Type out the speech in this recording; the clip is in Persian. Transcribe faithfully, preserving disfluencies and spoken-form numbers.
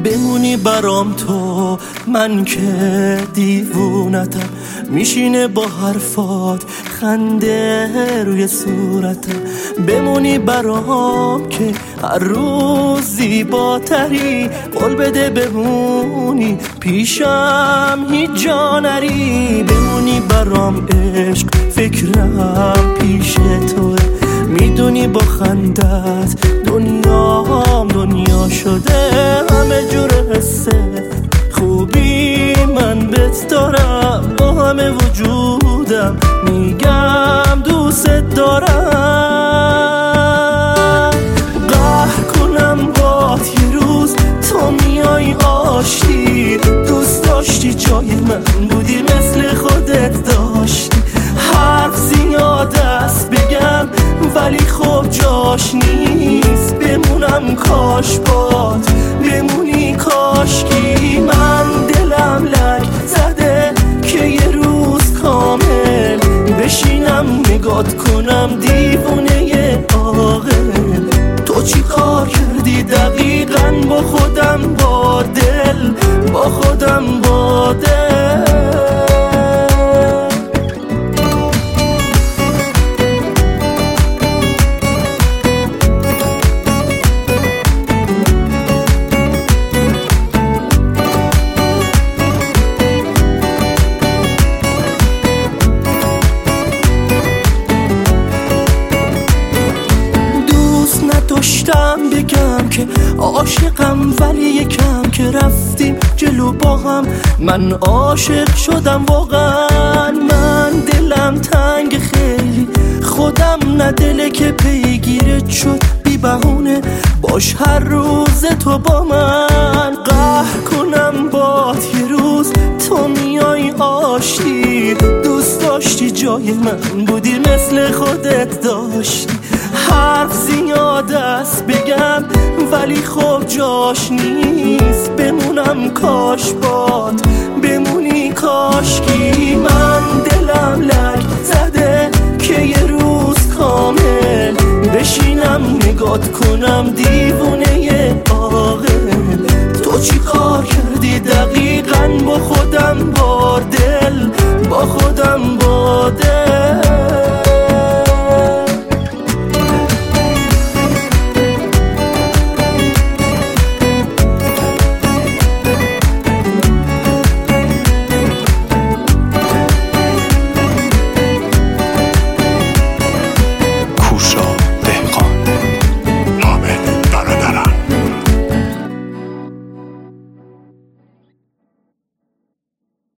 بمونی برام تو، من که دیوونتم، میشینه با حرفات خنده روی صورتم. بمونی برام که هر روز زیباتری، قول بده بمونی پیشم هیچ جا نری. بمونی برام عشق، فکرم پیش توه، میدونی با خندت دنیام دنیا شده. همه جور حسه خوبی من بهت دارم، با همه وجودم میگم دوست دارم. قهر کنم بات یه روز تو میای آشتی، دوست داشتی جای من بودی مثل خودت داشتی. حرف زیاد است بگم ولی خب جاش نیست، بمونم کاش بات بمونی کاشکی. من دلم لک زده که یه روز کامل بشینم نگات کنم دیوونه عاقل. تو چی کار کردی دقیقاً با خودم با دل، با خودم با دل. داشتم بگم که عاشقم ولی یکم که رفتیم جلو با هم من عاشق شدم واقعا. من دلم تنگ خیلی، خودم نه دله که پیگیرت شد بی بهونه، باش هر روز تو با من. قهر کنم بات یه روز تو میای آشتی، دوست داشتی جای من بودی مثل خودت داشتی. حرف زیاد است بگم ولی خب جاش نیست، بمونم کاش بات بمونی کاشکی. من دلم لک زده که یه روز کامل بشینم نگات کنم دیوونه عاقل. تو چی کار کردی دقیق